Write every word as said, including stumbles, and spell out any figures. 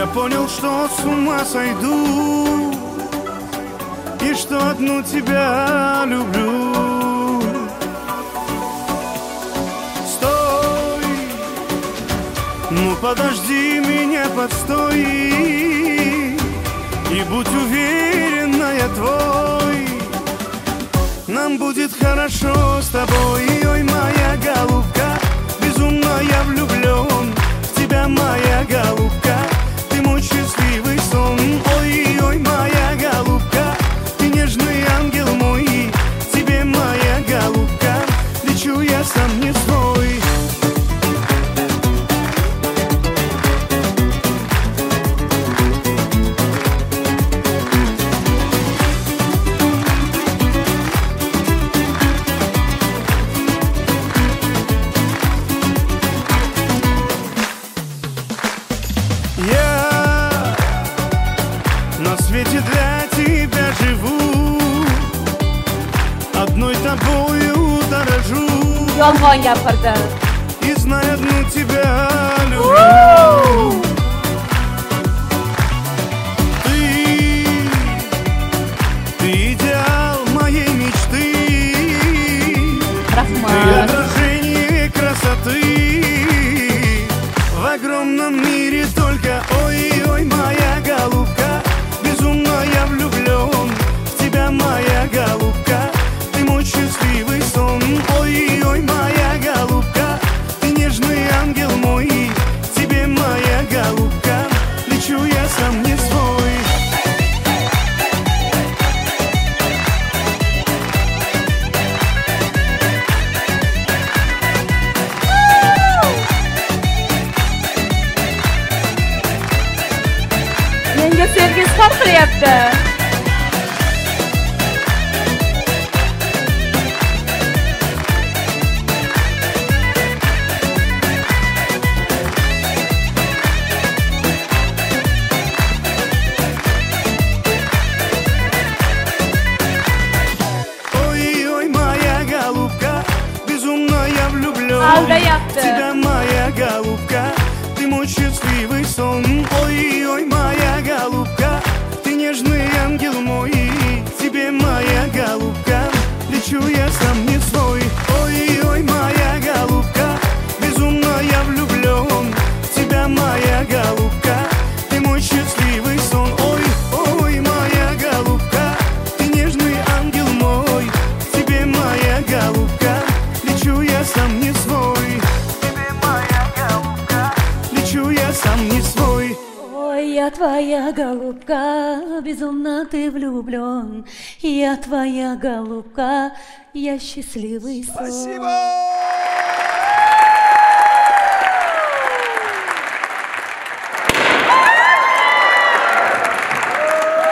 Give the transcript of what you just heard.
Я понял, что с ума сойду и что одну тебя люблю. Стой, ну подожди меня, подстой, и будь уверена, я твой. Нам будет хорошо с тобой. Ой, моя голубка, безумно я влюблен в тебя, моя голубка. Ты мой счастливый сон. Ой, ой, моя голубка, ты нежный ангел мой. Тебе, моя голубка, лечу я сам не свой. На свете для тебя живу, одной тобою дорожу. Ялган gapirdi. И знай, одну тебя люблю. Ты, ты идеал моей мечты. Рахмат. Ты отражение красоты. В огромном мире только ой, ой, моя голубка. Безумно я влюблен в тебя, моя голубка. Ты мой счастливый сон. Ой, ой, моя голубка, ты нежный ангел мой. Тебе, моя голубка, лечу я сам не свой. Menga sevgisi ham qilyapti. Ой, ой, моя голубка, безумно я влюблен Aldayapti. в тебя, моя голубка. Ты мой счастливый сон. Ой, ой, моя голубка, ты нежный ангел мой. Тебе, моя голубка, лечу я сам не свой. Ой, ой, моя голубка, безумно я влюблен в тебя, моя голубка. Ты мой счастливый сон. Ой, ой, моя голубка, ты нежный ангел мой. Тебе, моя голубка, лечу я сам не свой. Тебе, моя голубка, лечу я сам не свой. Ой, я твоя голубка, безумно ты влюблен. Я твоя голубка, я счастливый сон. Спасибо!